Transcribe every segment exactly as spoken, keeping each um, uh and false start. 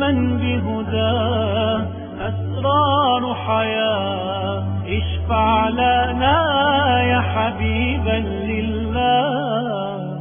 من بهداه أسرار حياة، اشفع لنا يا حبيبا لله.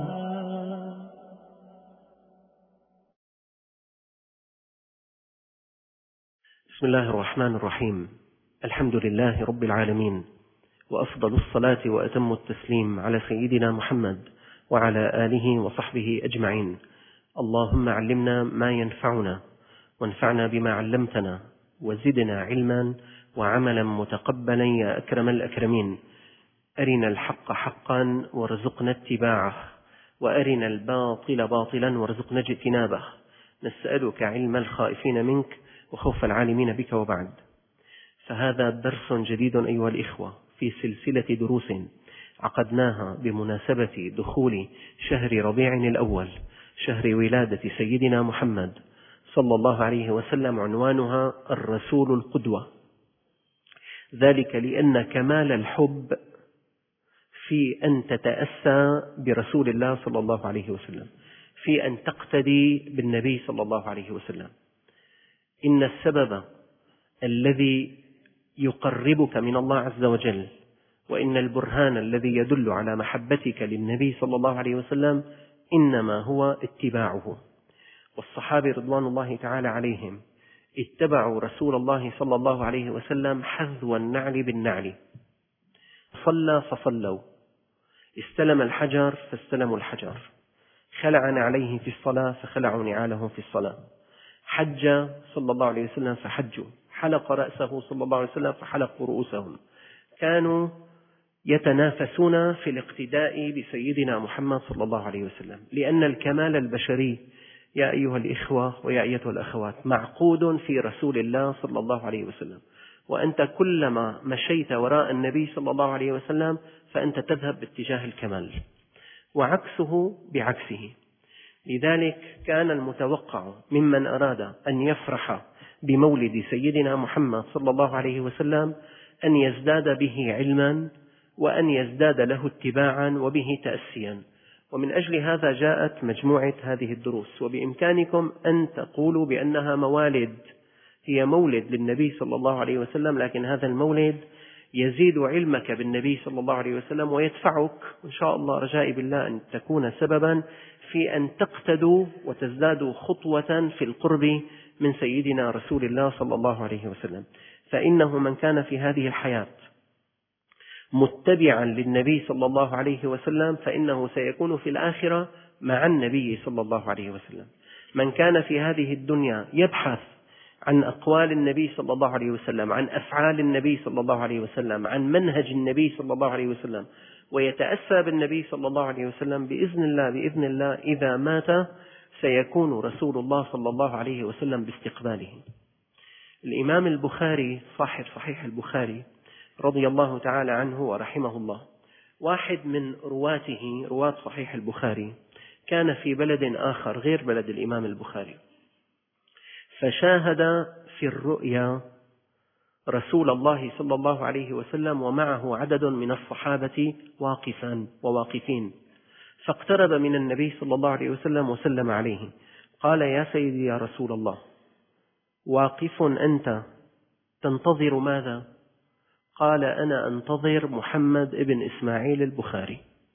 بسم الله الرحمن الرحيم. الحمد لله رب العالمين، وأفضل الصلاة وأتم التسليم على سيدنا محمد وعلى آله وصحبه أجمعين. اللهم علمنا ما ينفعنا، وانفعنا بما علمتنا، وزدنا علما وعملا متقبلا يا أكرم الأكرمين. أرنا الحق حقا وارزقنا اتباعه، وأرنا الباطل باطلا وارزقنا اجتنابه. نسألك علم الخائفين منك وخوف العالمين بك. وبعد، فهذا درس جديد أيها الإخوة في سلسلة دروس عقدناها بمناسبة دخول شهر ربيع الأول، شهر ولادة سيدنا محمد صلى الله عليه وسلم، عنوانها الرسول القدوة. ذلك لأن كمال الحب في أن تتأسى برسول الله صلى الله عليه وسلم، في أن تقتدي بالنبي صلى الله عليه وسلم. إن السبب الذي يقربك من الله عز وجل، وإن البرهان الذي يدل على محبتك للنبي صلى الله عليه وسلم إنما هو اتباعه. والصحابة رضوان الله تعالى عليهم اتبعوا رسول الله صلى الله عليه وسلم حذو النعل بالنعل. صلى فصلوا، استلم الحجر فاستلموا الحجر، خلع نعليه في الصلاة فخلعوا نعالهم في الصلاة، حج صلى الله عليه وسلم فحجوا، حلق رأسه صلى الله عليه وسلم فحلقوا رؤوسهم. كانوا يتنافسون في الاقتداء بسيدنا محمد صلى الله عليه وسلم، لأن الكمال البشري يا أيها الإخوة ويا أيتها الأخوات معقود في رسول الله صلى الله عليه وسلم. وأنت كلما مشيت وراء النبي صلى الله عليه وسلم فأنت تذهب باتجاه الكمال، وعكسه بعكسه. لذلك كان المتوقع ممن أراد أن يفرح بمولد سيدنا محمد صلى الله عليه وسلم أن يزداد به علما، وأن يزداد له اتباعا وبه تأسيا. ومن أجل هذا جاءت مجموعة هذه الدروس. وبإمكانكم أن تقولوا بأنها موالد، هي مولد للنبي صلى الله عليه وسلم، لكن هذا المولد يزيد علمك بالنبي صلى الله عليه وسلم، ويدفعك إن شاء الله رجائي بالله أن تكون سببا في أن تقتدوا وتزدادوا خطوة في القرب من سيدنا رسول الله صلى الله عليه وسلم. فإنه من كان في هذه الحياة متبعا للنبي صلى الله عليه وسلم فإنه سيكون في الآخرة مع النبي صلى الله عليه وسلم. من كان في هذه الدنيا يبحث عن أقوال النبي صلى الله عليه وسلم، عن أفعال النبي صلى الله عليه وسلم، عن منهج النبي صلى الله عليه وسلم، ويتأسى بالنبي صلى الله عليه وسلم، بإذن الله بإذن الله إذا مات سيكون رسول الله صلى الله عليه وسلم باستقباله. الإمام البخاري صاحب صحيح البخاري رضي الله تعالى عنه ورحمه الله، واحد من رواته رواة صحيح البخاري، كان في بلد آخر غير بلد الإمام البخاري، فشاهد في الرؤيا رسول الله صلى الله عليه وسلم ومعه عدد من الصحابة واقفان وواقفين، فاقترب من النبي صلى الله عليه وسلم وسلم عليه. قال: يا سيدي يا رسول الله، واقف أنت تنتظر ماذا؟ قال: أنا أنتظر محمد ابن إسماعيل البخاري.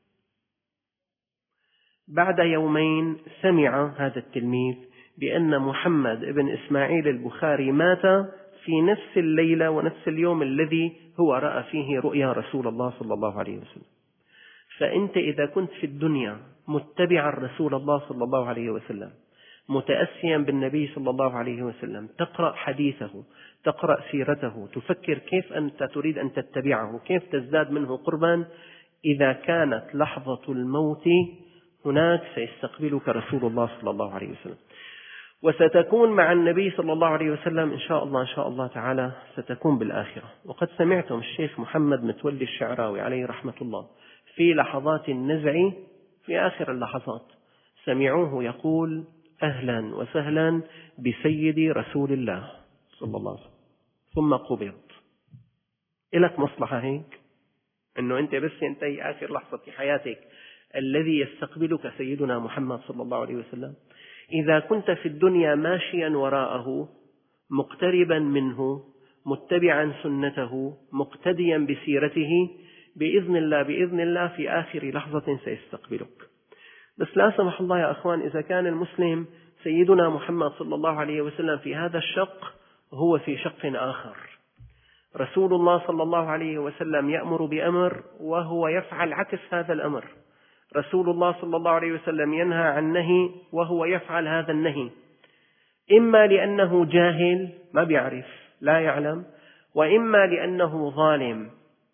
بعد يومين سمع هذا التلميذ بأن محمد ابن إسماعيل البخاري مات في نفس الليلة ونفس اليوم الذي هو رأى فيه رؤيا رسول الله صلى الله عليه وسلم. فأنت إذا كنت في الدنيا متبعا رسول الله صلى الله عليه وسلم، متأسيا بالنبي صلى الله عليه وسلم، تقرأ حديثه، تقرأ سيرته، تفكر كيف أنت تريد أن تتبعه، كيف تزداد منه قربا، إذا كانت لحظة الموت هناك سيستقبلك رسول الله صلى الله عليه وسلم، وستكون مع النبي صلى الله عليه وسلم إن شاء الله إن شاء الله تعالى ستكون بالآخرة. وقد سمعتم الشيخ محمد متولي الشعراوي عليه رحمة الله في لحظات النزع، في آخر اللحظات، سمعوه يقول: أهلا وسهلا بسيدي رسول الله صلى الله عليه وسلم، ثم قبض. إلك مصلحة هيك أنه أنت بس ينتهي آخر لحظة في حياتك الذي يستقبلك سيدنا محمد صلى الله عليه وسلم؟ إذا كنت في الدنيا ماشيا وراءه مقتربا منه متبعا سنته مقتديا بسيرته، بإذن الله بإذن الله في آخر لحظة سيستقبلك. بس لا سمح الله يا أخوان، إذا كان المسلم سيدنا محمد صلى الله عليه وسلم في هذا الشق هو في شق آخر، رسول الله صلى الله عليه وسلم يأمر بأمر وهو يفعل عكس هذا الأمر، رسول الله صلى الله عليه وسلم ينهى عن نهي وهو يفعل هذا النهي، إما لأنه جاهل ما بيعرف لا يعلم، وإما لأنه ظالم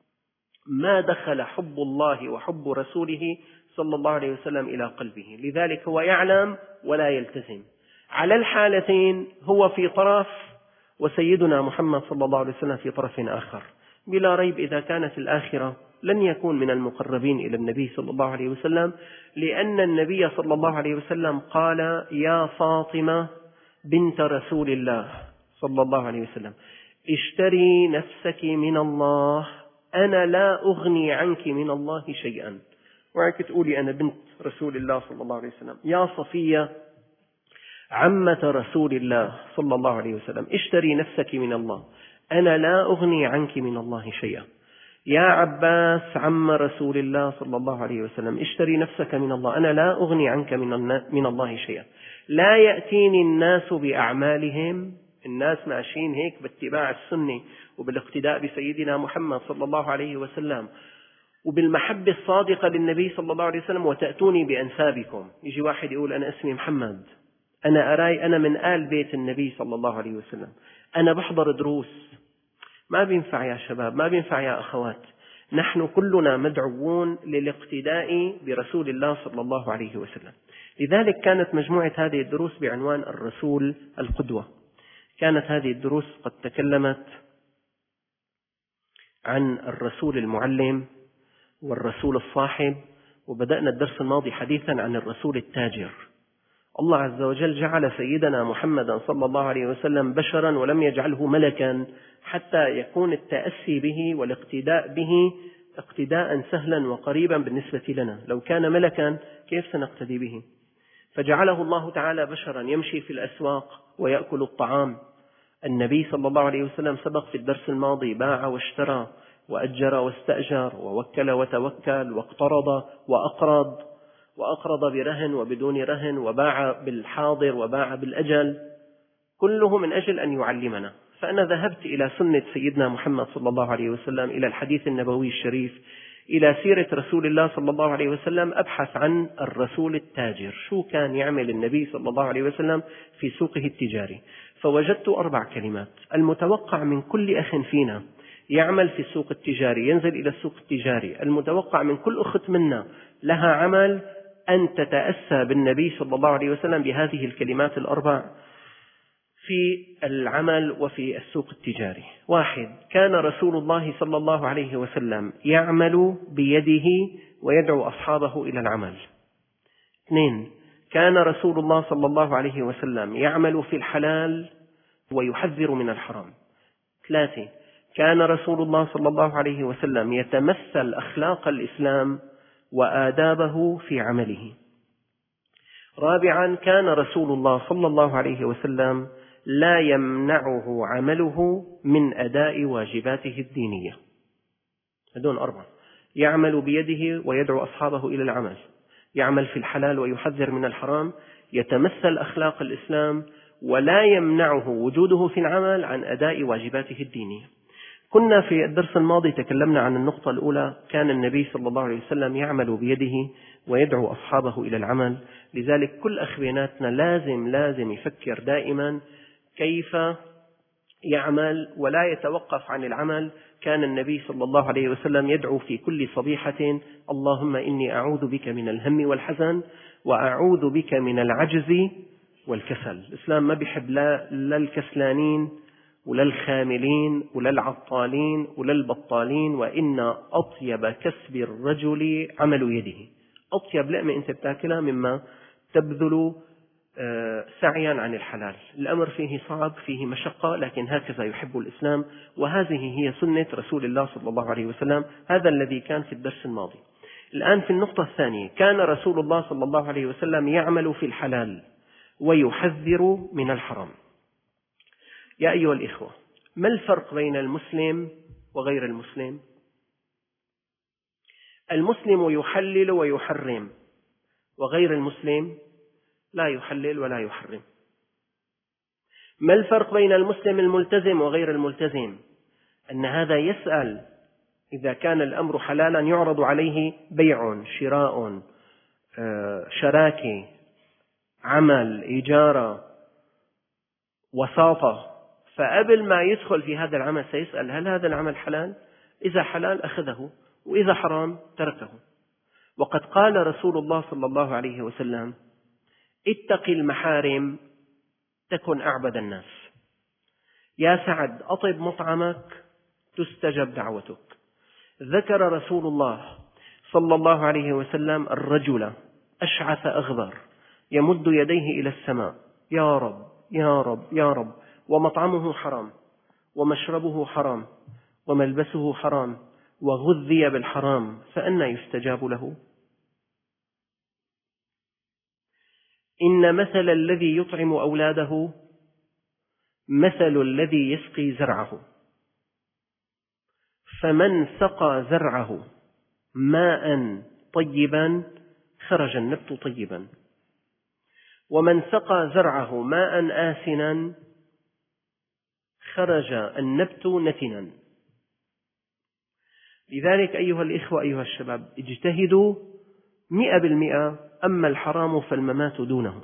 ما دخل حب الله وحب رسوله صلى الله عليه وسلم إلى قلبه، لذلك هو يعلم ولا يلتزم. على الحالتين هو في طرف وسيدنا محمد صلى الله عليه وسلم في طرف آخر. بلا ريب إذا كانت الآخرة لن يكون من المقربين إلى النبي صلى الله عليه وسلم، لأن النبي صلى الله عليه وسلم قال: يا فاطمة بنت رسول الله صلى الله عليه وسلم اشتري نفسك من الله، أنا لا أغني عنك من الله شيئا. وعك تقولي أنا بنت رسول الله صلى الله عليه وسلم. يا صفية عمة رسول الله صلى الله عليه وسلم اشتري نفسك من الله، أنا لا أغني عنك من الله شيئا. يا عباس عم رسول الله صلى الله عليه وسلم اشتري نفسك من الله، أنا لا أغني عنك من الله شيئا. لا يأتيني الناس بأعمالهم، الناس ماشيين هيك باتباع السنة وبالاقتداء بسيدنا محمد صلى الله عليه وسلم وبالمحبة الصادقة للنبي صلى الله عليه وسلم، وتأتوني بأنسابكم. يجي واحد يقول أنا اسمي محمد، أنا أراي أنا من آل بيت النبي صلى الله عليه وسلم، أنا بحضر دروس. ما بينفع يا شباب، ما بينفع يا أخوات. نحن كلنا مدعوون للاقتداء برسول الله صلى الله عليه وسلم. لذلك كانت مجموعة هذه الدروس بعنوان الرسول القدوة. كانت هذه الدروس قد تكلمت عن الرسول المعلم والرسول الصاحب، وبدأنا الدرس الماضي حديثا عن الرسول التاجر. الله عز وجل جعل سيدنا محمدا صلى الله عليه وسلم بشرا ولم يجعله ملكا، حتى يكون التأسي به والاقتداء به اقتداء سهلا وقريبا بالنسبة لنا. لو كان ملكا كيف سنقتدي به؟ فجعله الله تعالى بشرا يمشي في الأسواق ويأكل الطعام. النبي صلى الله عليه وسلم سبق في الدرس الماضي باع واشترى وأجر واستأجر ووكل وتوكل واقترض وأقرض وأقرض برهن وبدون رهن، وباع بالحاضر وباع بالأجل، كله من أجل أن يعلمنا. فأنا ذهبت إلى سنة سيدنا محمد صلى الله عليه وسلم، إلى الحديث النبوي الشريف، إلى سيرة رسول الله صلى الله عليه وسلم، أبحث عن الرسول التاجر. شو كان يعمل النبي صلى الله عليه وسلم في سوقه التجاري؟ فوجدت أربع كلمات. المتوقع من كل أخ فينا يعمل في السوق التجاري، ينزل إلى السوق التجاري، المتوقع من كل أخت منا لها عمل أن تتأسى بالنبي صلى الله عليه وسلم بهذه الكلمات الأربع في العمل وفي السوق التجاري. واحد: كان رسول الله صلى الله عليه وسلم يعمل بيده ويدعو أصحابه إلى العمل. اثنين: كان رسول الله صلى الله عليه وسلم يعمل في الحلال ويحذر من الحرام. ثلاثة: كان رسول الله صلى الله عليه وسلم يتمثل أخلاق الإسلام وآدابه في عمله. رابعا: كان رسول الله صلى الله عليه وسلم لا يمنعه عمله من أداء واجباته الدينية. هذول أربعة: يعمل بيده ويدعو أصحابه إلى العمل، يعمل في الحلال ويحذر من الحرام، يتمثل أخلاق الإسلام، ولا يمنعه وجوده في العمل عن أداء واجباته الدينية. كنا في الدرس الماضي تكلمنا عن النقطة الأولى، كان النبي صلى الله عليه وسلم يعمل بيده ويدعو أصحابه إلى العمل. لذلك كل أخ بيناتنا لازم لازم يفكر دائما كيف يعمل ولا يتوقف عن العمل. كان النبي صلى الله عليه وسلم يدعو في كل صبيحة: اللهم إني أعوذ بك من الهم والحزن وأعوذ بك من العجز والكسل. الإسلام ما بيحب لا, لا الكسلانين ولا الخاملين ولا العطالين ولا البطالين. وإن أطيب كسب الرجل عمل يده. أطيب لقمة أنت بتاكلها مما تبذل سعيا عن الحلال. الأمر فيه صعب، فيه مشقة، لكن هكذا يحب الإسلام، وهذه هي سنة رسول الله صلى الله عليه وسلم. هذا الذي كان في الدرس الماضي. الآن في النقطة الثانية: كان رسول الله صلى الله عليه وسلم يعمل في الحلال ويحذر من الحرام. يا أيها الإخوة، ما الفرق بين المسلم وغير المسلم؟ المسلم يحلل ويحرم، وغير المسلم لا يحلل ولا يحرم. ما الفرق بين المسلم الملتزم وغير الملتزم؟ أن هذا يسأل إذا كان الأمر حلالا يعرض عليه بيع، شراء، شراكة، عمل، إجارة، وساطة، فقبل ما يدخل في هذا العمل سيسأل هل هذا العمل حلال؟ إذا حلال أخذه، وإذا حرام تركه. وقد قال رسول الله صلى الله عليه وسلم: اتق المحارم تكن أعبد الناس. يا سعد أطب مطعمك تستجب دعوتك. ذكر رسول الله صلى الله عليه وسلم الرجل أشعث أغبر يمد يديه إلى السماء: يا رب يا رب يا رب، ومطعمه حرام، ومشربه حرام، وملبسه حرام، وغذي بالحرام، فأنى يستجاب له؟ إن مثل الذي يطعم أولاده مثل الذي يسقي زرعه، فمن سقى زرعه ماء طيبا خرج النبت طيبا، ومن سقى زرعه ماء آسنا خرج النبت نتنا. لذلك أيها الإخوة أيها الشباب، اجتهدوا مئة بالمئة، أما الحرام فالممات دونه.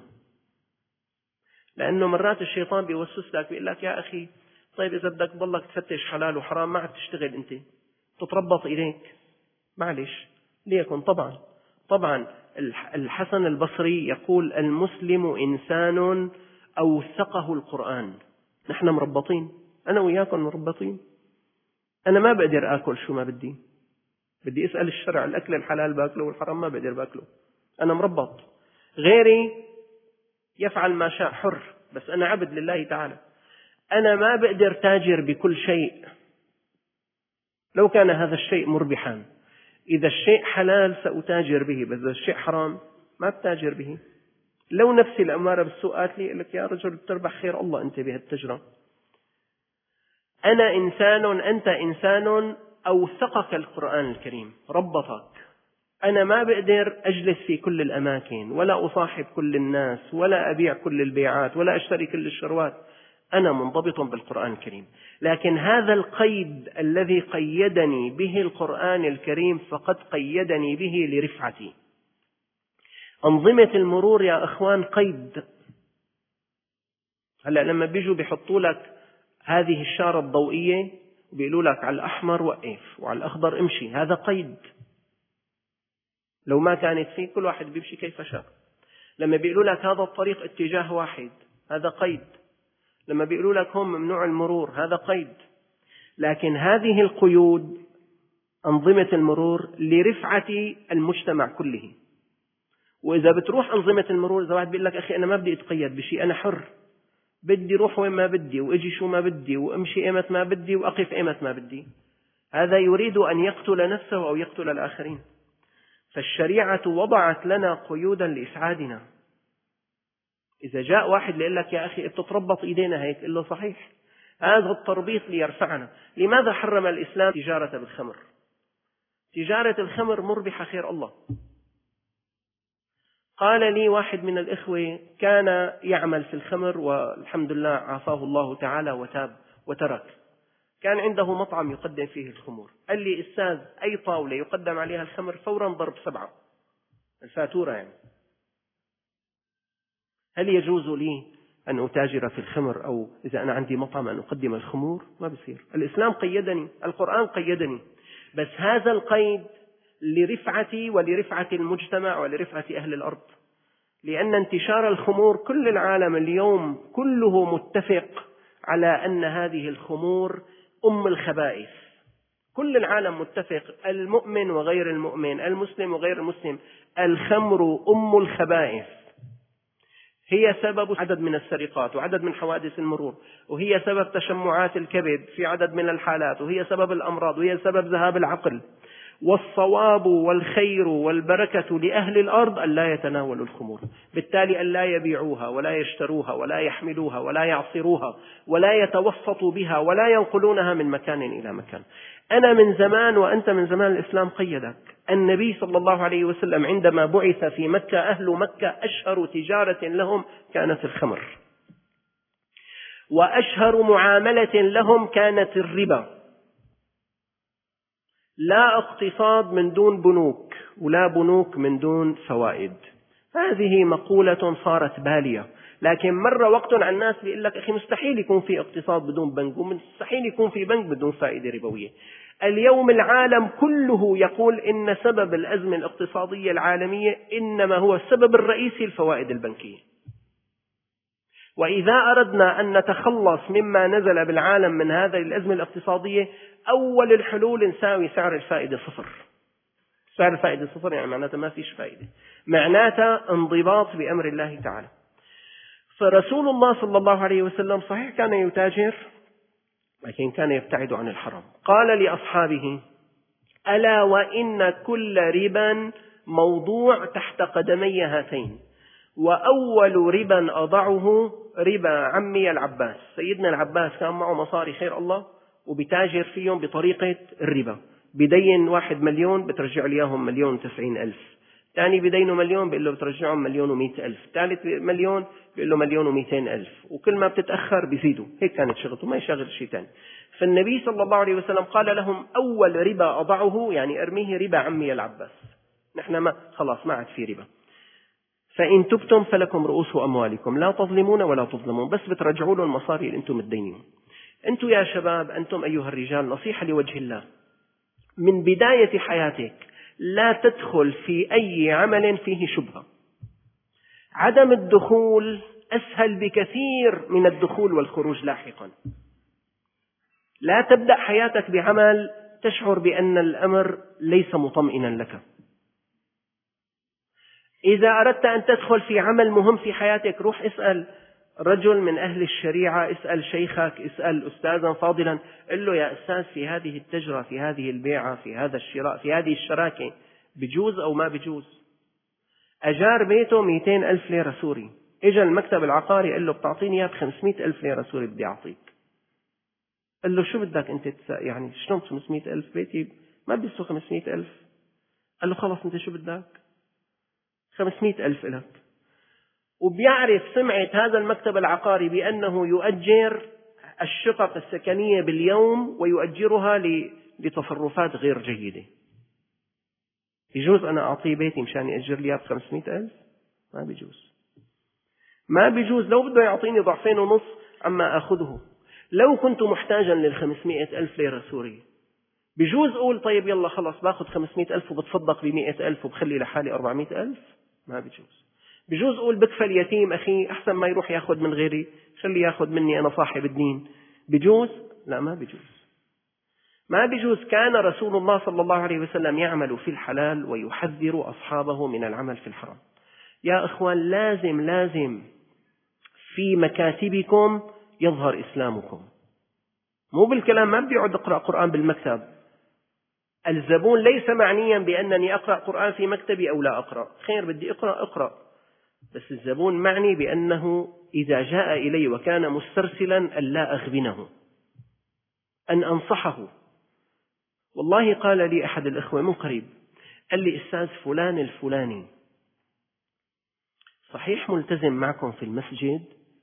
لأنه مرات الشيطان بيوسوس لك بيقول لك: يا أخي طيب إذا بدك تضلك تفتش حلال وحرام ما عاد تشتغل، أنت تتربط إليك، معلش ليكن. طبعا طبعا الحسن البصري يقول: المسلم إنسان أوثقه القرآن. نحن مربطين، أنا وياكم مربطين. أنا ما بقدر آكل شو ما بدي، بدي أسأل الشرع، الأكل الحلال باكله والحرام ما بقدر باكله، أنا مربط. غيري يفعل ما شاء حر، بس أنا عبد لله تعالى. أنا ما بقدر تاجر بكل شيء لو كان هذا الشيء مربحا. إذا الشيء حلال سأتاجر به، بس إذا الشيء حرام ما بتاجر به. لو نفسي الأمارة بالسوء قالت لي: لك يا رجل بتربح خير الله أنت بهالتجرة. أنا إنسان، أنت إنسان، أوثقك القرآن الكريم، ربطك. أنا ما بقدر أجلس في كل الأماكن، ولا أصاحب كل الناس، ولا أبيع كل البيعات، ولا أشتري كل الشروات. أنا منضبط بالقرآن الكريم. لكن هذا القيد الذي قيدني به القرآن الكريم فقد قيدني به لرفعتي. أنظمة المرور يا أخوان قيد. هلأ لما بيجوا بيحطوا لك هذه الشارة الضوئية وبيقولوا لك على الأحمر وقف وعلى الأخضر امشي، هذا قيد. لو ما كانت فيه كل واحد بيمشي كيف شاء. لما بيقولوا لك هذا الطريق اتجاه واحد، هذا قيد. لما بيقولوا لك هم ممنوع المرور، هذا قيد. لكن هذه القيود أنظمة المرور لرفعة المجتمع كله. وإذا بتروح أنظمة المرور، إذا واحد بيقول لك: أخي أنا ما بدي أتقيد بشيء، أنا حر، بدي روح وين ما بدي، وأجي شو ما بدي، وأمشي إيمت ما بدي، وأقف إيمت ما بدي، هذا يريد أن يقتل نفسه أو يقتل الآخرين. فالشريعة وضعت لنا قيودا لإسعادنا. إذا جاء واحد يقول لك: يا أخي بتتربط إيدينا هيك، قل له: صحيح، هذا التربيط ليرفعنا. لماذا حرم الإسلام تجارة بالخمر؟ تجارة الخمر مربحة خير الله. قال لي واحد من الإخوة كان يعمل في الخمر والحمد لله عافاه الله تعالى وتاب وترك. كان عنده مطعم يقدم فيه الخمور. قال لي: أستاذ أي طاولة يقدم عليها الخمر فورا ضرب سبعة، الفاتورة يعني. هل يجوز لي أن أتاجر في الخمر، أو إذا أنا عندي مطعم أن أقدم الخمور؟ ما بصير. الإسلام قيدني، القرآن قيدني، بس هذا القيد لرفعتي ولرفعة المجتمع ولرفعة أهل الأرض. لأن انتشار الخمور كل العالم اليوم كله متفق على أن هذه الخمور أم الخبائث. كل العالم متفق، المؤمن وغير المؤمن، المسلم وغير المسلم، الخمر أم الخبائث. هي سبب عدد من السرقات وعدد من حوادث المرور، وهي سبب تشمعات الكبد في عدد من الحالات، وهي سبب الأمراض، وهي سبب ذهاب العقل، والصواب والخير والبركة لأهل الأرض أن لا يتناولوا الخمور، بالتالي أن لا يبيعوها ولا يشتروها ولا يحملوها ولا يعصروها ولا يتوسطوا بها ولا ينقلونها من مكان إلى مكان. أنا من زمان وأنت من زمان الإسلام قيدك. النبي صلى الله عليه وسلم عندما بعث في مكة أهل مكة أشهر تجارة لهم كانت الخمر، وأشهر معاملة لهم كانت الربا. لا اقتصاد من دون بنوك، ولا بنوك من دون فوائد. هذه مقولة صارت بالية، لكن مر وقت على الناس بيقول لك أخي مستحيل يكون في اقتصاد بدون بنك، ومستحيل يكون في بنك بدون فائدة ربوية. اليوم العالم كله يقول إن سبب الأزمة الاقتصادية العالمية إنما هو السبب الرئيسي الفوائد البنكية. وإذا أردنا أن نتخلص مما نزل بالعالم من هذه الأزمة الاقتصادية، أول الحلول نساوي سعر الفائدة صفر. سعر الفائدة صفر يعني معناتها ما فيش فائدة، معناتها انضباط بأمر الله تعالى. فرسول الله صلى الله عليه وسلم صحيح كان يتاجر، لكن كان يبتعد عن الحرام. قال لأصحابه: ألا وإن كل ربا موضوع تحت قدمي هاتين، وأول ربا أضعه ربا عمي العباس. سيدنا العباس كان معه مصاري خير الله وبتاجر فيهم بطريقة الربا. بدين واحد مليون بترجع ليهم مليون وتسعين ألف، ثاني بدينه مليون بيقول له بترجعهم مليون ومئة ألف، ثالث مليون بيقول له مليون ومئتين ألف، وكل ما بتتأخر بيزيدوا. هيك كانت شغلته، ما يشغل شيء ثاني. فالنبي صلى الله عليه وسلم قال لهم: أول ربا أضعه يعني أرميه ربا عمي العباس. نحن ما خلاص ما عاد في ربا. فإن تبتم فلكم رؤوس أموالكم لا تظلمون ولا تظلمون، بس بترجعوا له المصاري اللي أنتم مدينين. أنتم يا شباب، أنتم أيها الرجال، نصيحة لوجه الله، من بداية حياتك لا تدخل في أي عمل فيه شبهة. عدم الدخول أسهل بكثير من الدخول والخروج لاحقا. لا تبدأ حياتك بعمل تشعر بأن الأمر ليس مطمئنا لك. إذا أردت أن تدخل في عمل مهم في حياتك، روح اسأل رجل من أهل الشريعة، اسأل شيخك، اسأل أستاذا فاضلا، قل له: يا أستاذ، في هذه التجرة، في هذه البيعة، في هذا الشراء، في هذه الشراكة، بجوز أو ما بجوز؟ أجار بيته مئتين ألف ليرة سوري، إجا المكتب العقاري قال له: بتعطيني إياه بخمسمائة ألف ليرة سوري بدي أعطيك. قال له: شو بدك أنت تسا... يعني شلون خمسمائة ألف؟ بيتي ما بيسوى خمسمائة ألف. قال له: خلص أنت شو بدك؟ خمسمائة ألف لك. وبيعرف سمعة هذا المكتب العقاري بأنه يؤجر الشقق السكنية باليوم ويؤجرها لتصرفات غير جيدة. يجوز أنا أعطيه بيتي مشان يأجر لي بخمسمائة ألف؟ ما بيجوز. ما بيجوز. لو بده يعطيني ضعفين ونص عما أخذه. لو كنت محتاجا للخمسمائة ألف ليرة سورية، بيجوز أقول: طيب يلا خلاص باخذ خمسمائة ألف وبتصدق بمئة ألف وبخلي لحالي أربعمائة ألف؟ ما بيجوز. بجوز أقول: بكفل يتيم أخي أحسن ما يروح يأخذ من غيري، خلي يأخذ مني أنا صاحب الدين. بجوز؟ لا، ما بجوز. ما بجوز. كان رسول الله صلى الله عليه وسلم يعمل في الحلال ويحذر أصحابه من العمل في الحرام. يا إخوان، لازم لازم في مكاتبكم يظهر إسلامكم، مو بالكلام. ما بدي أقعد أقرأ قرآن بالمكتب. الزبون ليس معنيا بأنني أقرأ قرآن في مكتبي أو لا أقرأ، خير بدي أقرأ أقرأ، بس الزبون معني بأنه إذا جاء إلي وكان مسترسلا أن لا أغبنه، أن أنصحه. والله قال لي أحد الإخوة من قريب، قال لي: أستاذ فلان الفلاني صحيح ملتزم معكم في المسجد،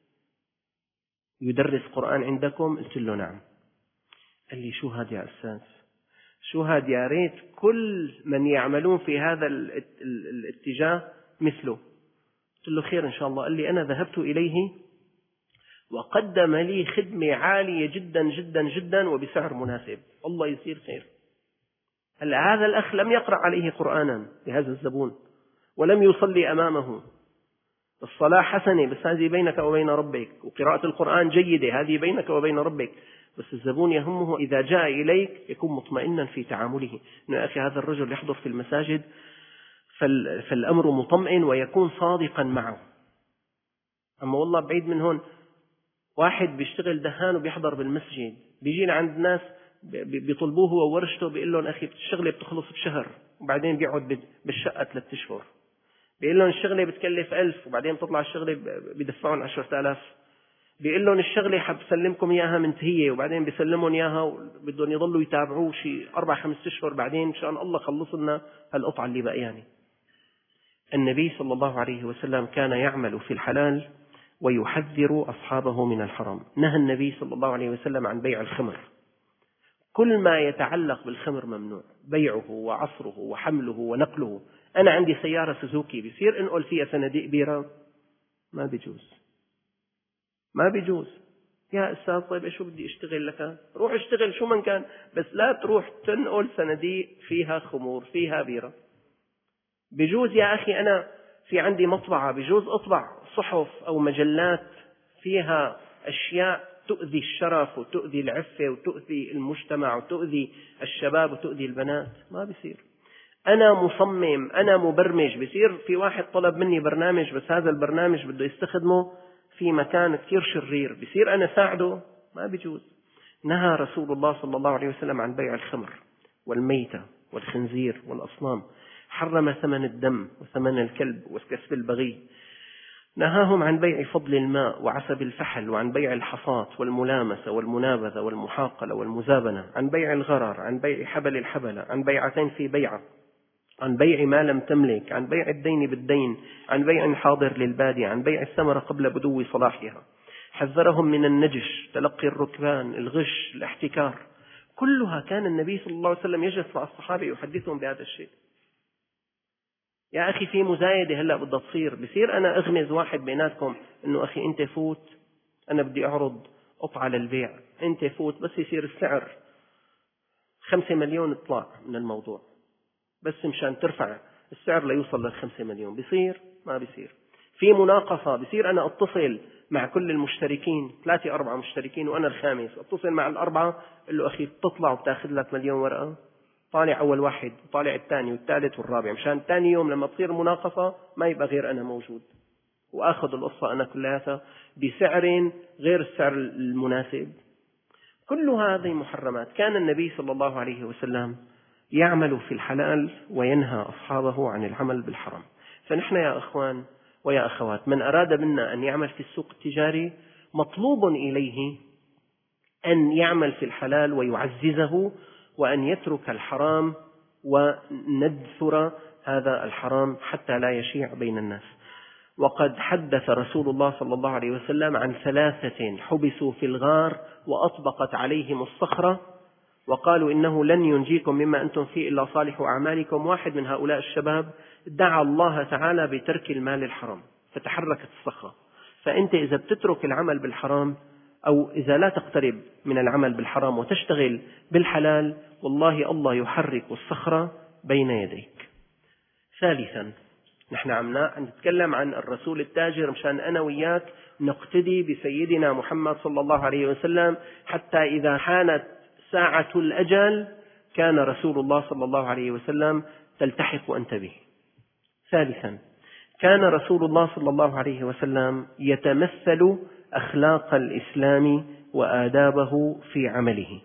يدرس قرآن عندكم؟ قلت له: نعم. قال لي: شو هذا يا أستاذ؟ شو هذا؟ يا ريت كل من يعملون في هذا الاتجاه مثله. قلت له: خير إن شاء الله. قال لي: أنا ذهبت إليه وقدم لي خدمة عالية جدا جدا جدا وبسعر مناسب، الله يصير خير. هلا هذا الأخ لم يقرأ عليه قرآنا لهذا الزبون ولم يصلي أمامه. الصلاة حسنة بس هذه بينك وبين ربك، وقراءة القرآن جيدة هذه بينك وبين ربك، بس الزبون يهمه إذا جاء إليك يكون مطمئنا في تعامله، إنه أخي هذا الرجل يحضر في المساجد فالأمر مطمئن ويكون صادقا معه. أما والله بعيد من هون، واحد بيشتغل دهان وبيحضر بالمسجد، بيجي عند ناس بيطلبوه هو وورشته، بيقول لهم أخي الشغلة بتخلص بشهر وبعدين بيقعد بالشقة ثلاثة أشهر. بيقول لهم الشغلة بتكلف ألف وبعدين بتطلع الشغلة بيدفعون عشرة آلاف. بيقول لهم الشغلة حبسلمكم إياها منتهية وبعدين بيسلمون إياها وبدهم يضلوا يتابعوه شيء أربع خمس أشهر، بعدين إن شاء الله خلص لنا هالقطعة اللي بقى. يعني النبي صلى الله عليه وسلم كان يعمل في الحلال ويحذر أصحابه من الحرام. نهى النبي صلى الله عليه وسلم عن بيع الخمر، كل ما يتعلق بالخمر ممنوع، بيعه وعصره وحمله ونقله. أنا عندي سيارة سوزوكي بيصير انقل فيها صناديق بيرة؟ ما بيجوز، ما بيجوز. يا أستاذ طيب شو بدي أشتغل لك؟ روح اشتغل شو من كان، بس لا تروح تنقل صناديق فيها خمور فيها بيرة. بيجوز يا أخي أنا في عندي مطبعة، بيجوز أطبع صحف أو مجلات فيها أشياء تؤذي الشرف وتؤذي العفة وتؤذي المجتمع وتؤذي الشباب وتؤذي البنات؟ ما بيصير. أنا مصمم، أنا مبرمج، بيصير في واحد طلب مني برنامج بس هذا البرنامج بده يستخدمه في مكان كثير شرير، بيصير أنا ساعده؟ ما بيجوز. نهى رسول الله صلى الله عليه وسلم عن بيع الخمر والميتة والخنزير والأصنام، حرم ثمن الدم وثمن الكلب وكسب البغي، نهاهم عن بيع فضل الماء وعسب الفحل، وعن بيع الحصاة والملامسة والمنابذة والمحاقلة والمزابنة، عن بيع الغرر، عن بيع حبل الحبلة، عن بيعتين في بيعة، عن بيع ما لم تملك، عن بيع الدين بالدين، عن بيع الحاضر للبادي، عن بيع الثمرة قبل بدو صلاحها. حذرهم من النجش، تلقي الركبان، الغش، الاحتكار. كلها كان النبي صلى الله عليه وسلم يجلس مع الصحابة يحدثهم بهذا الشيء. يا أخي في مزايدة هلأ بدها تصير، بصير أنا أغمز واحد بيناتكم إنه أخي أنت فوت أنا بدي أعرض قطعة للبيع، أنت فوت، بس يصير السعر خمسة مليون اطلع من الموضوع بس مشان ترفع السعر ليوصل للخمسة مليون. بيصير؟ ما بيصير. في مناقصة، بيصير أنا أتصل مع كل المشتركين، ثلاثة أربعة مشتركين وأنا الخامس، أتصل مع الأربعة قل له أخي تطلع وبتاخذ لك مليون ورقة، طالع أول واحد وطالع الثاني والثالث والرابع، مشان ثاني يوم لما تصير مناقصة ما يبقى غير أنا موجود وأخذ القصة أنا كلها بسعر غير السعر المناسب. كل هذه محرمات. كان النبي صلى الله عليه وسلم يعمل في الحلال وينهى أصحابه عن العمل بالحرام. فنحن يا أخوان ويا أخوات، من أراد منا أن يعمل في السوق التجاري مطلوب إليه أن يعمل في الحلال ويعززه، وأن يترك الحرام وندثر هذا الحرام حتى لا يشيع بين الناس. وقد حدث رسول الله صلى الله عليه وسلم عن ثلاثة حبسوا في الغار وأطبقت عليهم الصخرة وقالوا إنه لن ينجيكم مما أنتم فيه إلا صالح أعمالكم. واحد من هؤلاء الشباب دعا الله تعالى بترك المال الحرام فتحركت الصخرة. فأنت إذا بتترك العمل بالحرام أو إذا لا تقترب من العمل بالحرام وتشتغل بالحلال، والله الله يحرك الصخرة بين يديك. ثالثا، نحن عم نتكلم عن الرسول التاجر مشان أنا وياك نقتدي بسيدنا محمد صلى الله عليه وسلم، حتى إذا حانت ساعة الأجل كان رسول الله صلى الله عليه وسلم تلتحق أنت به. ثالثا، كان رسول الله صلى الله عليه وسلم يتمثل أخلاق الإسلام وآدابه في عمله.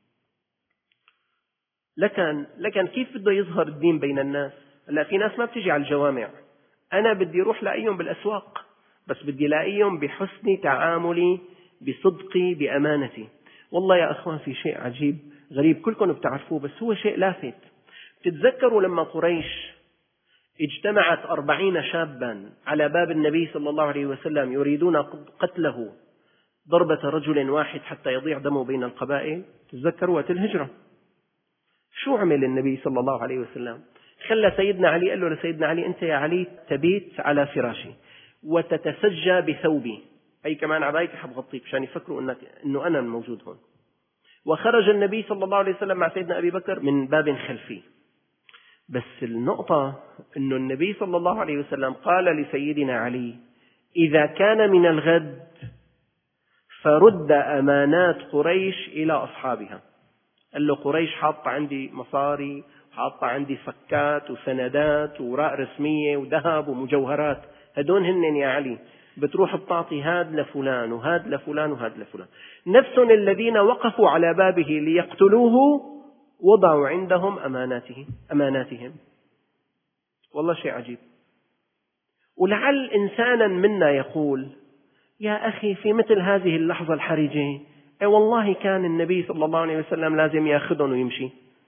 لكن لكن كيف بده يظهر الدين بين الناس؟ لا، في ناس ما بتجي على الجوامع، أنا بدي أروح لاقيهم بالأسواق، بس بدي لاقيهم بحسن تعاملي، بصدقي، بأمانتي. والله يا أخوان في شيء عجيب غريب كلكم بتعرفوه، بس هو شيء لافت. تتذكروا لما قريش اجتمعت أربعين شابا على باب النبي صلى الله عليه وسلم يريدون قتله ضربة رجل واحد حتى يضيع دمه بين القبائل؟ تتذكروا وقت الهجرة شو عمل النبي صلى الله عليه وسلم؟ خلى سيدنا علي، قال له لسيدنا علي أنت يا علي تبيت على فراشي وتتسجى بثوبي، أي كمان عبايتي حبغطيك مشان يفكروا إنك إنه أنا الموجود هون. وخرج النبي صلى الله عليه وسلم مع سيدنا أبي بكر من باب خلفي. بس النقطة إنه النبي صلى الله عليه وسلم قال لسيدنا علي إذا كان من الغد فرد أمانات قريش إلى أصحابها. قال له قريش حاطة عندي مصاري، حاطة عندي فكات وسندات ووراء رسمية وذهب ومجوهرات، هدون هن يا علي بتروح بتعطي هاد لفلان وهاد لفلان وهاد لفلان. نفسهم الذين وقفوا على بابه ليقتلوه وضعوا عندهم أماناتهم أماناتهم. والله شيء عجيب. ولعل إنسانا منا يقول يا أخي في مثل هذه اللحظة الحرجة أي والله كان النبي صلى الله عليه وسلم لازم يأخذهم ويمشي.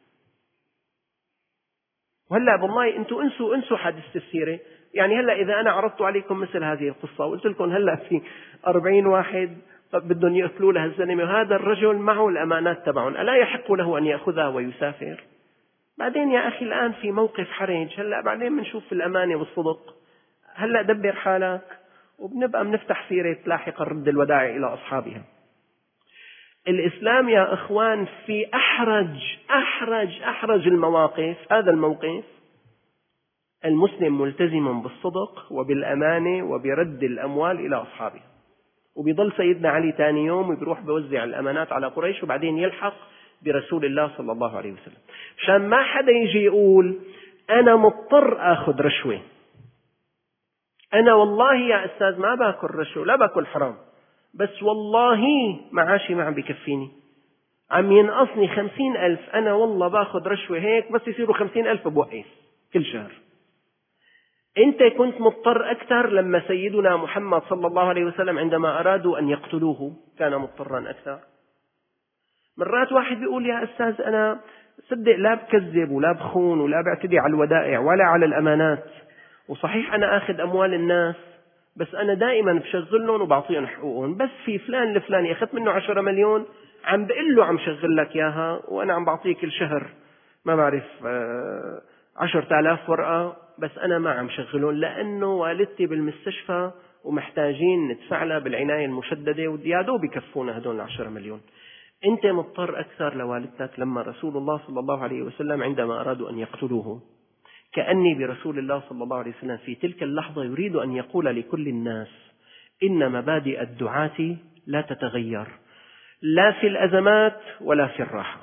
وهلأ والله أنتوا انسوا انسوا حادثة السيرة. يعني هلأ إذا أنا عرضت عليكم مثل هذه القصة وقلت لكم هلأ في أربعين واحد بدهم يقتلوا له الزلمة وهذا الرجل معه الأمانات تبعهم، ألا يحق له أن يأخذها ويسافر؟ بعدين يا أخي الآن في موقف حرج، هلأ بعدين بنشوف الأمانة والصدق. هلأ دبر حالك وبنبقى بنفتح سيرة لاحقا رد الودائع إلى أصحابها. الإسلام يا إخوان في أحرج أحرج أحرج المواقف، هذا الموقف المسلم ملتزم بالصدق وبالأمانة وبرد الأموال إلى أصحابها، وبيضل سيدنا علي ثاني يوم وبيروح بيوزع الأمانات على قريش وبعدين يلحق برسول الله صلى الله عليه وسلم، عشان ما حدا يجي يقول أنا مضطر أخذ رشوة، أنا والله يا أستاذ ما باكل رشوة لا باكل حرام، بس والله معاشي ما عم بكفيني، عم ينقصني خمسين ألف، أنا والله باخذ رشوة هيك بس يصيروا خمسين ألف بوقف كل شهر. أنت كنت مضطر أكثر لما سيدنا محمد صلى الله عليه وسلم عندما أرادوا أن يقتلوه كان مضطرا أكثر. مرات واحد بيقول يا أستاذ أنا صدق لا بكذب ولا بخون ولا بعتدي على الودائع ولا على الأمانات، وصحيح أنا أخذ أموال الناس بس أنا دائما بشغلهم وبعطيهم حقوقهم، بس في فلان الفلاني أخذت منه عشرة مليون عم بقول له عم شغل لك إياها وأنا عم بعطيك كل شهر ما بعرف عشرة آلاف ورقة، بس أنا ما عم شغلهم لأنه والدتي بالمستشفى ومحتاجين ندفع لها بالعناية المشددة وديادو بكفونا هدول العشرة مليون. أنت مضطر أكثر لوالدتك. لما رسول الله صلى الله عليه وسلم عندما أرادوا أن يقتلوه كأني برسول الله صلى الله عليه وسلم في تلك اللحظة يريد أن يقول لكل الناس إن مبادئ الدعاة لا تتغير لا في الأزمات ولا في الراحة.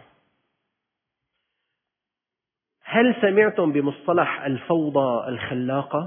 هل سمعتم بمصطلح الفوضى الخلاقة؟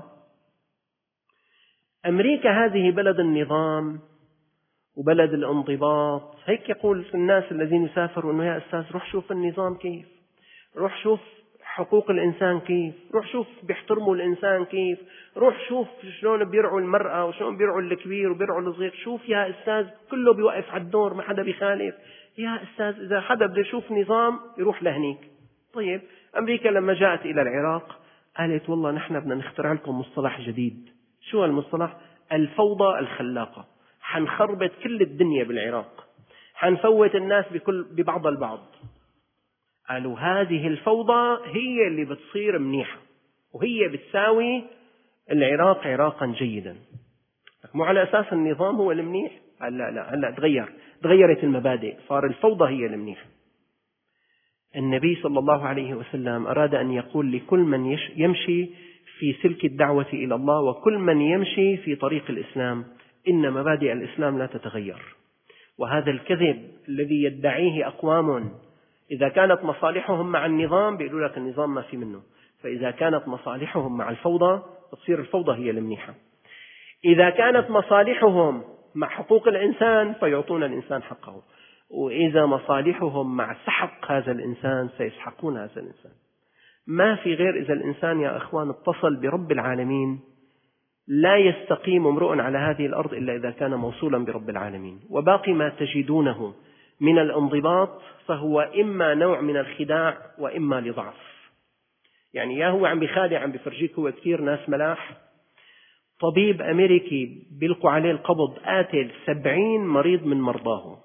أمريكا هذه بلد النظام وبلد الانضباط، هيك يقول الناس الذين يسافروا أنه يا أستاذ روح شوف النظام كيف، روح شوف حقوق الإنسان كيف، روح شوف بيحترموا الإنسان كيف، روح شوف شلون بيرعوا المرأة وشلون بيرعوا الكبير وبيرعوا الصغير، شوف يا أستاذ كله بيوقف على الدور ما حدا بيخالف. يا أستاذ إذا حدا بده يشوف نظام يروح لهنيك. طيب أمريكا لما جاءت إلى العراق قالت والله نحن بدنا نخترع لكم مصطلح جديد. شو المصطلح؟ الفوضى الخلاقة. حنخربط كل الدنيا بالعراق، حنفوت الناس بكل ببعض البعض. قالوا هذه الفوضى هي اللي بتصير منيحة وهي بتساوي العراق عراقا جيدا. مو على أساس النظام هو المنيح. قال لا لا هلا تغير تغيرت المبادئ، صار الفوضى هي المنيحة. النبي صلى الله عليه وسلم أراد أن يقول لكل من يمشي في سلك الدعوة إلى الله وكل من يمشي في طريق الإسلام إن مبادئ الإسلام لا تتغير. وهذا الكذب الذي يدعيه أقوام إذا كانت مصالحهم مع النظام بيقولوا لك النظام ما في منه، فإذا كانت مصالحهم مع الفوضى تصير الفوضى هي المنيحة. إذا كانت مصالحهم مع حقوق الإنسان فيعطون الإنسان حقه، وإذا مصالحهم مع سحق هذا الإنسان سيسحقون هذا الإنسان. ما في غير إذا الإنسان يا أخوان اتصل برب العالمين لا يستقيم امرؤ على هذه الأرض إلا إذا كان موصولا برب العالمين. وباقي ما تجدونه من الانضباط فهو إما نوع من الخداع وإما لضعف. يعني يا هو عم بخادع عم بفرجيك هو كثير ناس ملاح. طبيب أمريكي بيلقوا عليه القبض قاتل سبعين مريض من مرضاه.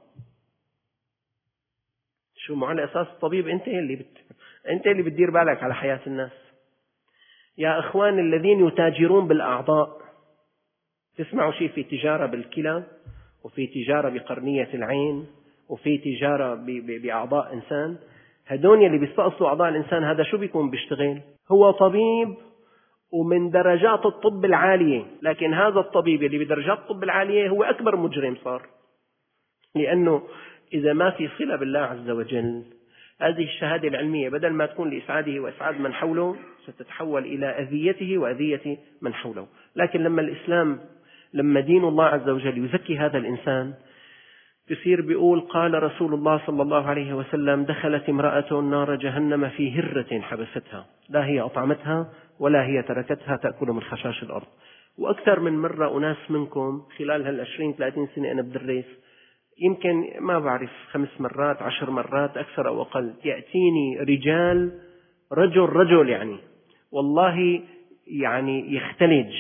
شو مع على أساس الطبيب أنت اللي بت... أنت اللي بتدير بالك على حياة الناس. يا أخوان الذين يتاجرون بالأعضاء، تسمعوا شيء في تجارة بالكلى وفي تجارة بقرنية العين وفي تجارة ب... ب... بأعضاء إنسان، هدول اللي بيستأصلوا أعضاء الإنسان هذا شو بيكون بيشتغل؟ هو طبيب ومن درجات الطب العالية، لكن هذا الطبيب اللي بدرجات الطب العالية هو أكبر مجرم صار، لأنه إذا ما في صلة بالله عز وجل هذه الشهادة العلمية بدل ما تكون لإسعاده وإسعاد من حوله ستتحول إلى أذيته وأذية من حوله. لكن لما الإسلام لما دين الله عز وجل يزكي هذا الإنسان يصير بيقول قال رسول الله صلى الله عليه وسلم دخلت امرأة نار جهنم في هرة حبستها، لا هي أطعمتها ولا هي تركتها تأكل من خشاش الأرض. وأكثر من مرة أناس منكم خلال هالعشرين ثلاثين سنة أنا بدرس، يمكن ما بعرف خمس مرات عشر مرات أكثر أو أقل، يأتيني رجال رجل رجل يعني والله يعني يختلج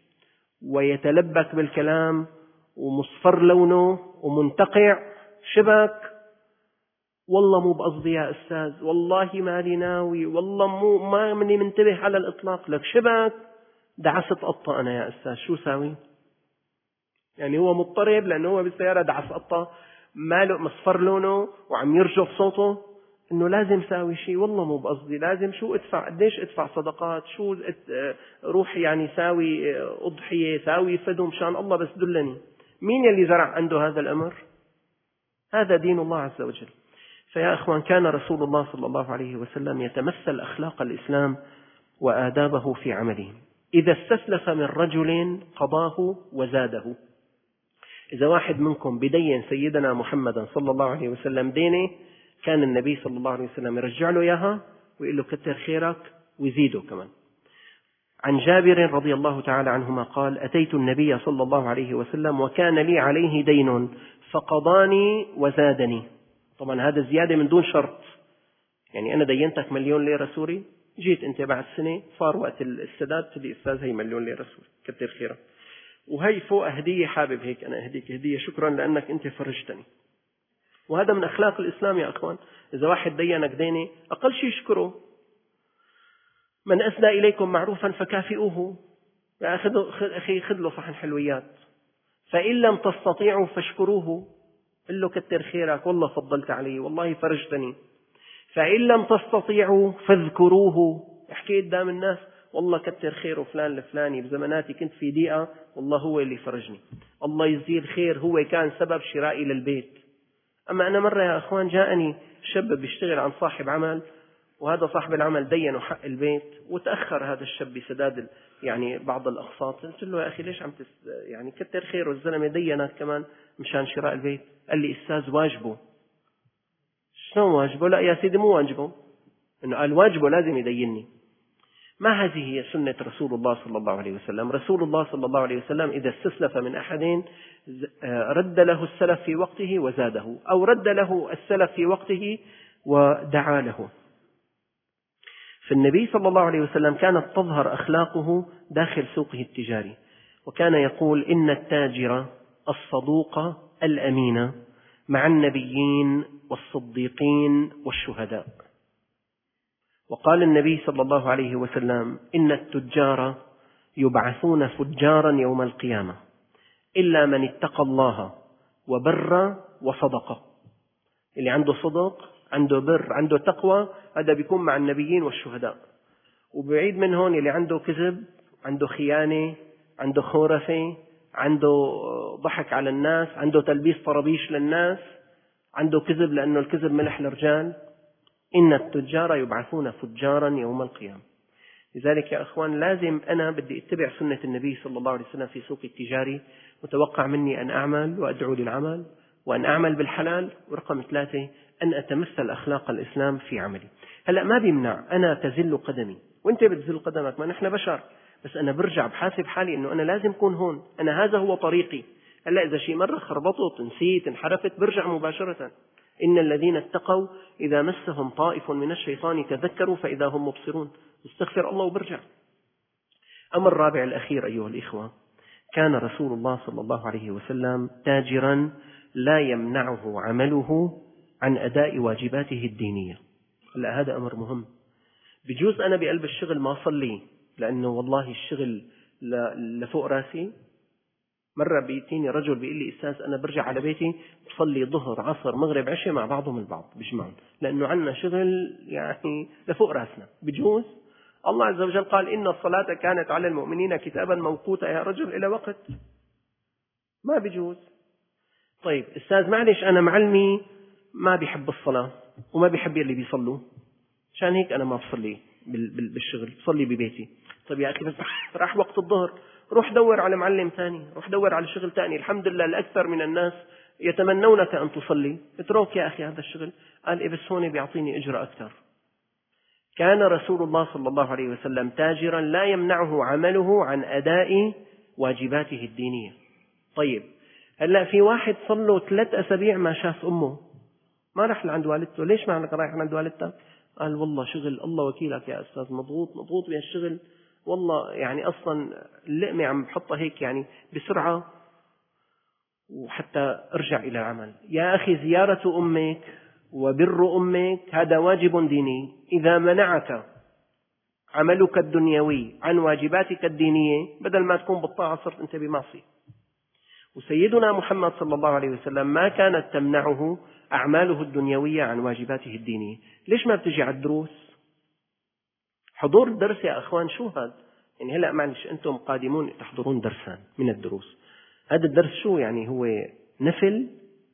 ويتلبك بالكلام ومصفر لونه ومنتقع شبك، والله مو بقصدي يا أستاذ، والله ما لي ناوي، والله مو ما مني منتبه على الإطلاق، لك شبك دعست قطة أنا يا أستاذ شو ساوي؟ يعني هو مضطرب لأنه هو بالسيارة دعس قطة، ماله مصفر لونه وعم يرجف صوته إنه لازم ساوي شيء، والله مو بقصدي، لازم شو أدفع، قديش أدفع صدقات، شو روح يعني ساوي أضحية ساوي فدو مشان الله بس دلني. مين يلي زرع عنده هذا الأمر؟ هذا دين الله عز وجل. فيا أخوان كان رسول الله صلى الله عليه وسلم يتمثل أخلاق الإسلام وآدابه في عمله. إذا استسلف من رجل قضاه وزاده. إذا واحد منكم بدين سيدنا محمد صلى الله عليه وسلم دينه، كان النبي صلى الله عليه وسلم يرجع له إياها ويقول له كتر خيرك ويزيده كمان. عن جابر رضي الله تعالى عنهما قال أتيت النبي صلى الله عليه وسلم وكان لي عليه دين فقضاني وزادني. طبعا هذا زيادة من دون شرط، يعني أنا دينتك مليون ليرة سوري، جيت أنت بعد سنة صار وقت السداد تدي أستاذ هي مليون ليرة سوري كتر خيرك، وهي فوق هدية حابب هيك أنا أهديك هدية شكرا لأنك أنت فرجتني. وهذا من أخلاق الإسلام يا أخوان. إذا واحد دينك دينه أقل شيء شكره. من أسدى إليكم معروفا فكافئوه، يا أخي خذ له صحن حلويات، فإن لم تستطيعوا فاشكروه، قل له كتر خيرك والله فضلت علي والله فرجتني. فإن لم تستطيعوا فاذكروه، احكي قدام الناس والله كتر خيره فلان الفلاني بزماناتي كنت في ضيقة والله هو اللي فرجني، الله يجزيه الخير هو كان سبب شرائي للبيت. أما أنا مرة يا أخوان جاءني شاب بيشتغل عن صاحب عمل، وهذا صاحب العمل دينه حق البيت وتأخر هذا الشاب بسداد يعني بعض الأقساط. قلت له يا أخي ليش عم تس يعني كتر خيره الزلمة دينك كمان مشان شراء البيت. قال لي أستاذ واجبه. شلون واجبه؟ لا يا سيدي مو واجبه، إنه قال واجبه لازم يديني. ما هذه هي سنة رسول الله صلى الله عليه وسلم. رسول الله صلى الله عليه وسلم إذا استسلف من أحد رد له السلف في وقته وزاده، أو رد له السلف في وقته ودعا له. فالنبي صلى الله عليه وسلم كانت تظهر أخلاقه داخل سوقه التجاري، وكان يقول إن التاجر الصدوق الأمين مع النبيين والصديقين والشهداء. وقال النبي صلى الله عليه وسلم إن التجار يبعثون فجارا يوم القيامة إلا من اتقى الله وبر وصدق. اللي عنده صدق عنده بر عنده تقوى هذا بيكون مع النبيين والشهداء. وبعيد من هون اللي عنده كذب عنده خيانة عنده خورفة عنده ضحك على الناس عنده تلبيس طرابيش للناس عنده كذب، لأنه الكذب ملح الرجال. إن التجار يبعثون فجارا يوم القيامة. لذلك يا أخوان لازم أنا بدي اتبع سنة النبي صلى الله عليه وسلم في سوق التجاري، وتوقع مني أن أعمل وأدعو للعمل وأن أعمل بالحلال، ورقم ثلاثة أن أتمثل أخلاق الإسلام في عملي. هلأ ما بيمنع أنا تزل قدمي وأنت بتزل قدمك، ما نحن بشر، بس أنا برجع بحاسب حالي أنه أنا لازم أكون هون، أنا هذا هو طريقي. هلأ إذا شيء مرة خربطت نسيت انحرفت برجع مباشرة. إن الذين اتقوا إذا مسهم طائف من الشيطان تذكروا فإذا هم مبصرون، استغفر الله وبرجع. أمر الرابع الأخير أيها الإخوة، كان رسول الله صلى الله عليه وسلم تاجرا لا يمنعه عمله عن أداء واجباته الدينية. لا هذا أمر مهم. بجوز أنا بقلب الشغل ما أصلي لأنه والله الشغل لفوق راسي. مرة بيتيني رجل بيقول لي أستاذ أنا برجع على بيتي بصلي ظهر عصر مغرب عشاء مع بعضهم البعض بجمعهم، لأنه عندنا شغل يعني لفوق راسنا. بجوز الله عز وجل قال إن الصلاة كانت على المؤمنين كتابا موقوتا يا رجل إلى وقت، ما بجوز. طيب أستاذ معلش أنا معلمي ما بيحب الصلاة وما بيحب اللي بيصلوا، عشان هيك أنا ما بصلي بالشغل بصلي ببيتي. طيب يا أخي بس راح وقت الظهر روح دور على معلم ثاني، روح دور على شغل ثاني. الحمد لله الأكثر من الناس يتمنونك أن تصلي، اترك يا أخي هذا الشغل. قال إيه بس هون بيعطيني أجر أكثر. كان رسول الله صلى الله عليه وسلم تاجرا لا يمنعه عمله عن أداء واجباته الدينية. طيب هلا في واحد صار له ثلاث أسابيع ما شاف أمه، ما راح لعند والدته. ليش ما رايح عند والدته؟ قال والله شغل، الله وكيلك يا أستاذ، مضغوط مضغوط بهالشغل، والله يعني أصلا اللقمة عم بحطها هيك يعني بسرعة وحتى أرجع إلى العمل. يا أخي زيارة أمك وبر أمك هذا واجب ديني. إذا منعك عملك الدنيوي عن واجباتك الدينية، بدل ما تكون بالطاعة صرت أنت بمعصية. وسيدنا محمد صلى الله عليه وسلم ما كانت تمنعه أعماله الدنيوية عن واجباته الدينية. ليش ما بتجي على الدروس؟ حضور الدرس يا أخوان شو هذا؟ يعني هلأ معلش أنتم قادمون تحضرون درسا من الدروس، هذا الدرس شو يعني؟ هو نفل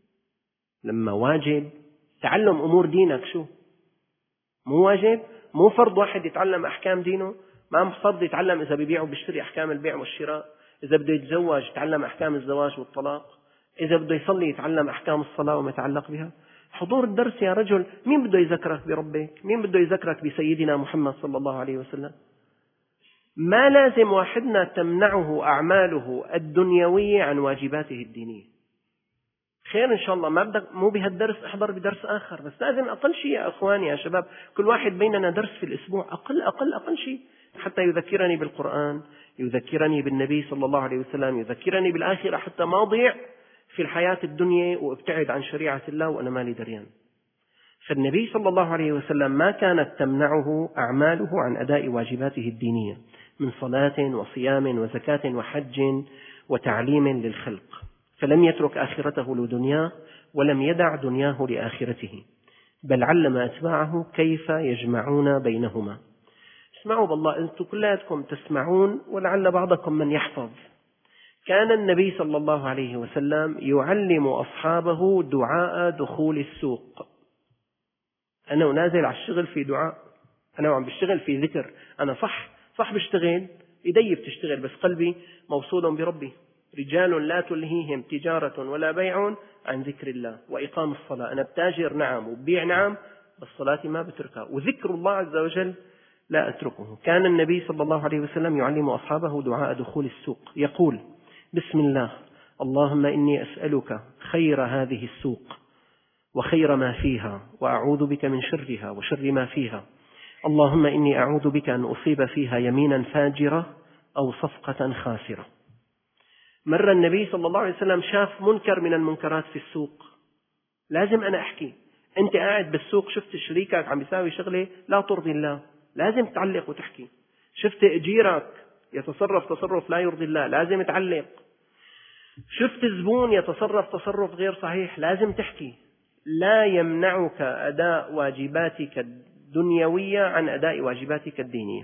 لما واجب؟ تعلم أمور دينك شو؟ مو واجب؟ مو فرض واحد يتعلم أحكام دينه؟ ما فرض يتعلم إذا بيبيع وبيشتري أحكام البيع والشراء، إذا بده يتزوج يتعلم أحكام الزواج والطلاق، إذا بده يصلي يتعلم أحكام الصلاة وما يتعلق بها. حضور الدرس يا رجل، مين بده يذكرك بربك؟ مين بده يذكرك بسيدنا محمد صلى الله عليه وسلم؟ ما لازم واحدنا تمنعه أعماله الدنيوية عن واجباته الدينية. خير إن شاء الله، ما بدك مو بهالدرس احضر بدرس آخر، بس لازم أقل شيء يا أخواني يا شباب، كل واحد بيننا درس في الأسبوع، أقل أقل أقل شيء، حتى يذكرني بالقرآن، يذكرني بالنبي صلى الله عليه وسلم، يذكرني بالآخرة، حتى ما أضيع في الحياة الدنيا وابتعد عن شريعة الله وأنا مالي دريان. فالنبي صلى الله عليه وسلم ما كانت تمنعه أعماله عن أداء واجباته الدينية من صلاة وصيام وزكاة وحج وتعليم للخلق، فلم يترك آخرته لدنياه ولم يدع دنياه لآخرته، بل علم أتباعه كيف يجمعون بينهما. اسمعوا بالله، أنتم كلاتكم تسمعون ولعل بعضكم من يحفظ. كان النبي صلى الله عليه وسلم يعلم أصحابه دعاء دخول السوق. أنا ونازل على الشغل في دعاء، أنا وعم بشتغل في ذكر، أنا صح صح بشتغل، إيدي بتشتغل بس قلبي موصول بربي. رجال لا تلهيهم تجارة ولا بيع عن ذكر الله وإقام الصلاة. أنا بتاجر نعم وببيع نعم، بس صلاتي ما بتركها، وذكر الله عز وجل لا أتركه. كان النبي صلى الله عليه وسلم يعلم أصحابه دعاء دخول السوق، يقول: بسم الله، اللهم إني أسألك خير هذه السوق وخير ما فيها، وأعوذ بك من شرها وشر ما فيها. اللهم إني أعوذ بك أن أصيب فيها يمينا فاجرة أو صفقة خاسرة. مر النبي صلى الله عليه وسلم شاف منكر من المنكرات في السوق، لازم أنا أحكي. أنت قاعد بالسوق شفت شريكك عم يساوي شغلة لا ترضي الله، لازم تعلق وتحكي. شفت أجيرك يتصرف تصرف لا يرضي الله، لازم تعلق. شفت زبون يتصرف تصرف غير صحيح، لازم تحكي. لا يمنعك أداء واجباتك الدنيوية عن أداء واجباتك الدينية.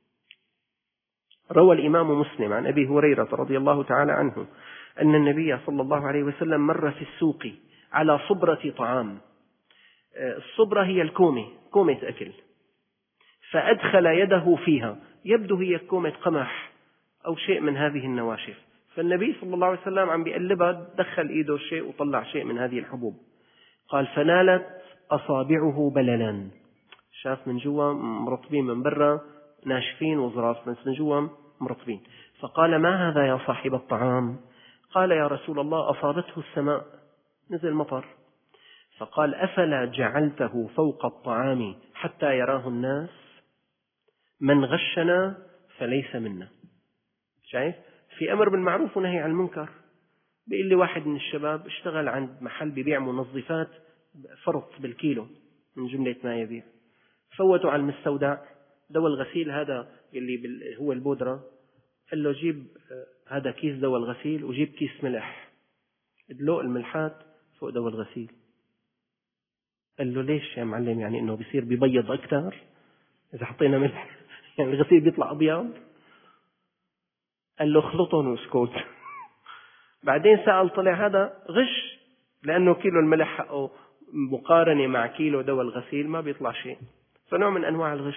روى الإمام مسلم عن أبي هريرة رضي الله تعالى عنه أن النبي صلى الله عليه وسلم مر في السوق على صبرة طعام. الصبرة هي الكومة، كومة أكل، فأدخل يده فيها، يبدو هي كومة قمح أو شيء من هذه النواشف. فالنبي صلى الله عليه وسلم عم بيقلبها، دخل إيده شيء وطلع شيء من هذه الحبوب. قال: فنالت أصابعه بللا. شاف من جوا مرطبين، من برا ناشفين وظراف، بس من جوا مرطبين. فقال: ما هذا يا صاحب الطعام؟ قال: يا رسول الله أصابته السماء، نزل مطر. فقال: أفلا جعلته فوق الطعام حتى يراه الناس؟ من غشنا فليس منا. شايف؟ في أمر بالمعروف ونهي عن المنكر. بيقول لي واحد من الشباب اشتغل عند محل بيبيع منظفات فرط بالكيلو من جملة ما يبيع، فوتوا على المستودع دواء الغسيل هذا اللي هو البودرة، قال له: جيب هذا كيس دواء الغسيل وجيب كيس ملح، ادلق الملحات فوق دواء الغسيل. قال له: ليش يا معلم؟ يعني انه بيصير بيبيض اكثر اذا حطينا ملح؟ يعني الغسيل بيطلع ابيض؟ قال له: اخلطهم واسكت. بعدين سأل، طلع هذا غش، لأنه كيلو الملح حقه مقارنة مع كيلو دواء الغسيل ما بيطلع شيء، فنوع من أنواع الغش.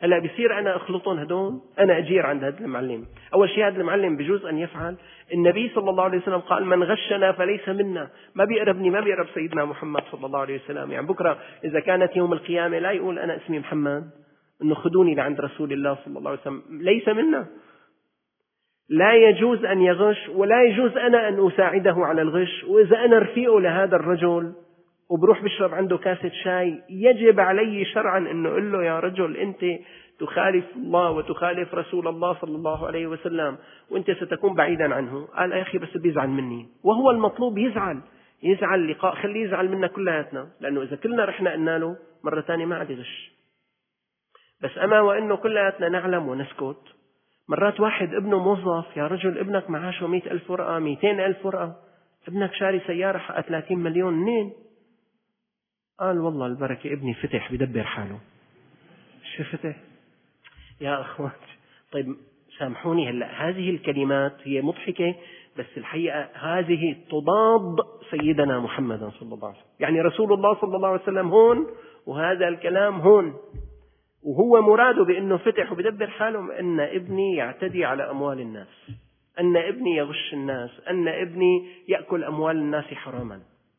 هلا بصير أنا أخلطهم هدول، أنا أجير عند هذا المعلم. أول شيء هذا المعلم بجوز أن يفعل. النبي صلى الله عليه وسلم قال من غشنا فليس منا. ما بيقربني، ما بيقرب سيدنا محمد صلى الله عليه وسلم. يعني بكرة إذا كانت يوم القيامة لا يقول أنا اسمي محمد، إنه خذوني لعند رسول الله صلى الله عليه وسلم، ليس منا. لا يجوز أن يغش، ولا يجوز أنا أن أساعده على الغش. وإذا أنا رفيقه لهذا الرجل وبروح بشرب عنده كاسة شاي، يجب علي شرعا أنه أقول له يا رجل أنت تخالف الله وتخالف رسول الله صلى الله عليه وسلم، وأنت ستكون بعيدا عنه. قال يا أخي بس بيزعل مني، وهو المطلوب يزعل، يزعل لقاء، خليه يزعل منا كلياتنا، لأنه إذا كلنا رحنا قلنا له مرة ثانية ما عاد يغش. بس أما وإنه كلياتنا نعلم ونسكت. مرات واحد ابنه موظف، يا رجل ابنك معاشه مئة ألف ورقة، مئتين ألف ورقة، ابنك شاري سيارة حقها ثلاثين مليون، منين؟ قال والله البركة ابني فتح بدبر حاله. شو فتح؟ يا أخوات طيب سامحوني، هلأ هذه الكلمات هي مضحكة، بس الحقيقة هذه تضاد سيدنا محمد صلى الله عليه وسلم. يعني رسول الله صلى الله عليه وسلم هون، وهذا الكلام هون، وهو مراده بأنه فتح وبدبر حاله أن ابني يعتدي على أموال الناس، أن ابني يغش الناس، أن ابني يأكل أموال الناس حراما.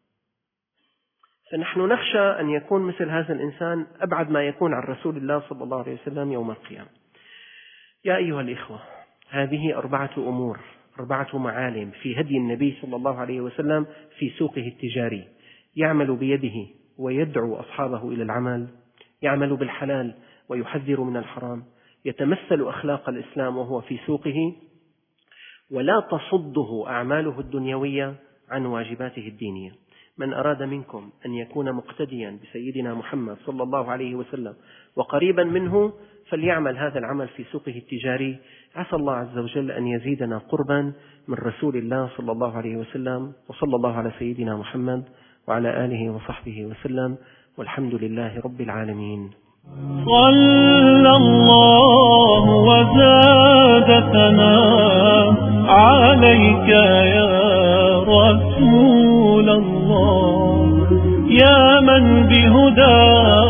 فنحن نخشى أن يكون مثل هذا الإنسان أبعد ما يكون عن رسول الله صلى الله عليه وسلم يوم القيامة. يا أيها الإخوة، هذه أربعة أمور، أربعة معالم في هدي النبي صلى الله عليه وسلم في سوقه التجاري. يعمل بيده ويدعو أصحابه إلى العمل، يعمل بالحلال ويحذر من الحرام، يتمثل أخلاق الإسلام وهو في سوقه، ولا تصده أعماله الدنيوية عن واجباته الدينية. من أراد منكم أن يكون مقتديا بسيدنا محمد صلى الله عليه وسلم وقريبا منه فليعمل هذا العمل في سوقه التجاري. عسى الله عز وجل أن يزيدنا قربا من رسول الله صلى الله عليه وسلم، وصلى الله على سيدنا محمد وعلى آله وصحبه وسلم، والحمد لله رب العالمين. صلى الله وزاد ثناء عليك يا رسول الله، يا من بهدى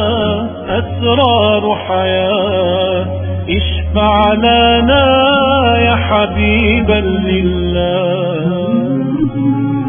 أسرار حياة، اشفع لنا يا حبيبا لله.